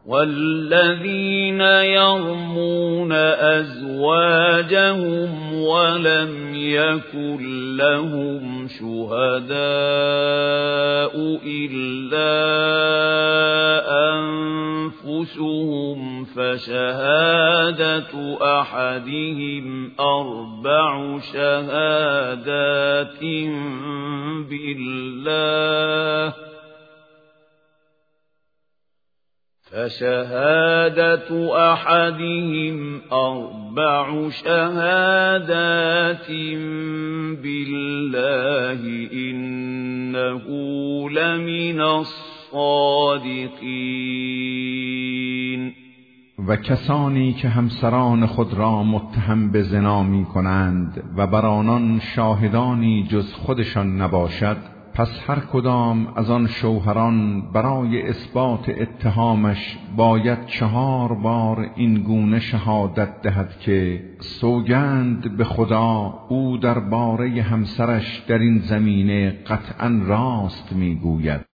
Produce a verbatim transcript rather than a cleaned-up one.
والذين يرمون أزواجهم ولم يكن لهم شهداء إلا أنفسهم فشهادة أحدهم أربع شهادات بالله فشهادة أحدهم أربع شهادات بالله إنه لمن الصادقين. و کسانی که همسران خود را متهم به زنا می کنند و بر آنان شاهدانی جز خودشان نباشد، پس هر کدام از آن شوهران برای اثبات اتهامش باید چهار بار این گونه شهادت دهد که سوگند به خدا او درباره همسرش در این زمینه قطعا راست میگوید.